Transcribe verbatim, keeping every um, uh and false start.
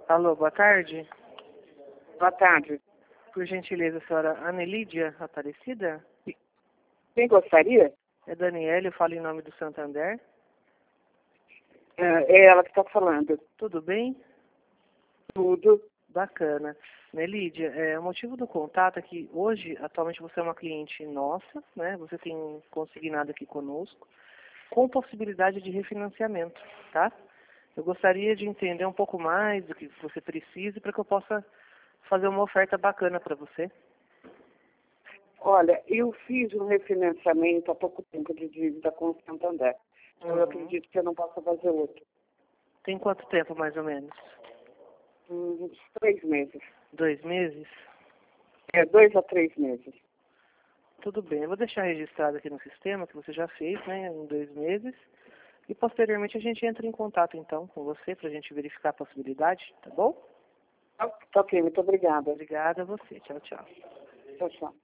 Alô, boa tarde. Boa tarde. Por gentileza, a senhora Anelídia Aparecida? Quem gostaria? É Daniela, eu falo em nome do Santander. É é ela que está falando. Tudo bem? Tudo. Bacana. Nelídia, é, o motivo do contato é que hoje, atualmente, você é uma cliente nossa, né? Você tem consignado aqui conosco, com possibilidade de refinanciamento, tá? Eu gostaria de entender um pouco mais do que você precisa para que eu possa fazer uma oferta bacana para você. Olha, eu fiz um refinanciamento há pouco tempo de dívida com o Santander. Então, Uhum. eu acredito que eu não possa fazer outro. Tem quanto tempo, mais ou menos? Uns três meses. Dois meses? É, dois a três meses. Tudo bem, eu vou deixar registrado aqui no sistema que você já fez, né, em dois meses. E posteriormente a gente entra em contato então com você para a gente verificar a possibilidade, tá bom? Tá ok, muito obrigada. Obrigada a você. Tchau, tchau. Tchau, tchau.